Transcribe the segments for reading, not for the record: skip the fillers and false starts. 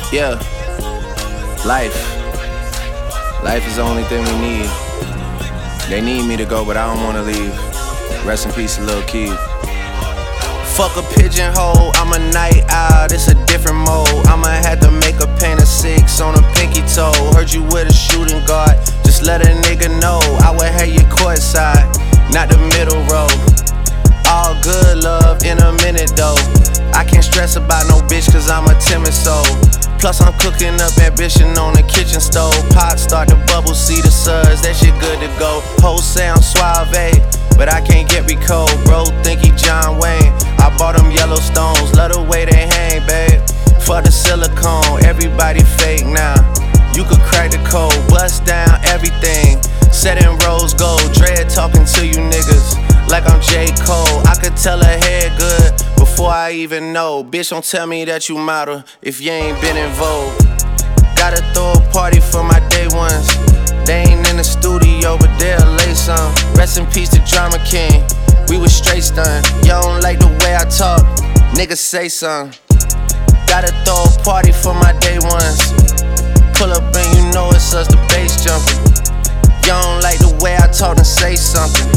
Yeah, life is the only thing we need. They need me to go, but I don't wanna leave. Rest in peace, Lil Keith. Fuck a pigeonhole, I'm a night owl, it's a different mode. I'ma have to make a paint of 6 on a pinky toe. Heard you with a shooting guard, just let a nigga know. I would have you courtside, not the middle row. All good love in a minute though. I can't stress about no bitch cause I'm a timid soul. Plus I'm cooking up ambition on the kitchen stove. Pot start to bubble, see the suds, that shit good to go. Whole sound suave, but I can't get me cold. Bro think he John Wayne, I bought them Yellowstones. Love the way they hang, babe. For the silicone, everybody fake now. You could crack the code, bust down everything. Set in rose gold, dread talking to you niggas like I'm J. Cole. I could tell her head good before I even know. Bitch, don't tell me that you model if you ain't been in vogue. Gotta throw a party for my day ones. They ain't in the studio, but they'll lay some. Rest in peace to Drama King, we was straight stunned. You don't like the way I talk, niggas say something. Gotta throw a party for my day ones. Pull up and you know it's us, the bass jumping. You don't like the way I talk, then say something.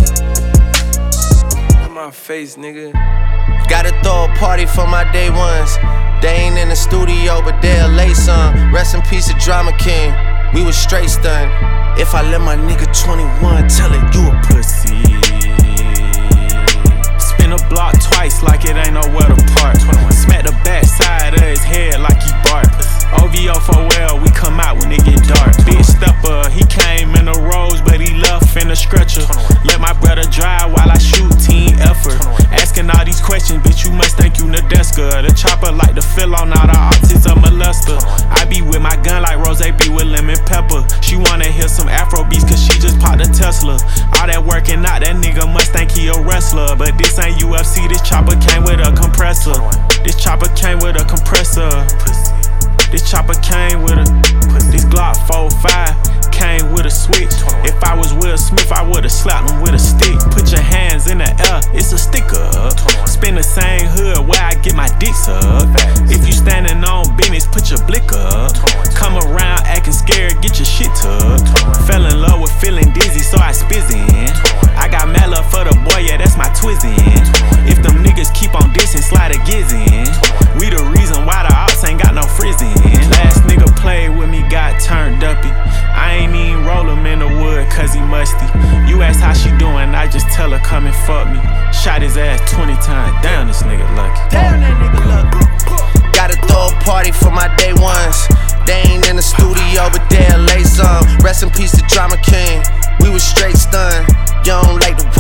My face, nigga. Gotta throw a party for my day ones. They ain't in the studio, but they'll lay some. Rest in peace to Drama King, we was straight stunned. If I let my nigga 21 tell it, you a pussy. Spin a block twice like it ain't nowhere to park. Smack the back side of his head like he bark. OVO for well, we come out when it get dark. Big stepper, he came in a rose, but he left in a stretcher. Let my brother drive while I shoot, team effort. Asking all these questions, bitch, you must think you Nadeska. The chopper like to fill on all the optics of molester. I be with my gun like Rose be with lemon pepper. She wanna hear some Afro beats cause she just popped a Tesla. All that working out, that nigga must think he a wrestler. But this ain't UFC, this chopper came with a compressor. This chopper came with a compressor. This chopper came with a, this Glock 45 came with a switch. If I was Will Smith, I would've slapped him with a stick. Put your hands in the air, it's a sticker up. Spin the same hood where I get my dicks up. If you standing on business, put your blick up. Come around acting scared, get your shit tucked. Fell in love with feeling dizzy, so I spizzin'. I got mad love for the boy, yeah, that's my twizzin'. If them niggas keep on dissing, slide a giz in. We the reason why the ops ain't got no frizzin'. Last nigga played with me, got turned uppy. I ain't even roll him in the wood cause he musty. You ask how she doing, I just tell her come and fuck me. Shot his ass 20 times, damn this nigga lucky. Damn that nigga lucky. Gotta throw a party for my day ones. They ain't in the studio, but they'll lay some. Rest in peace to Drama King, we was straight stunned. You don't like the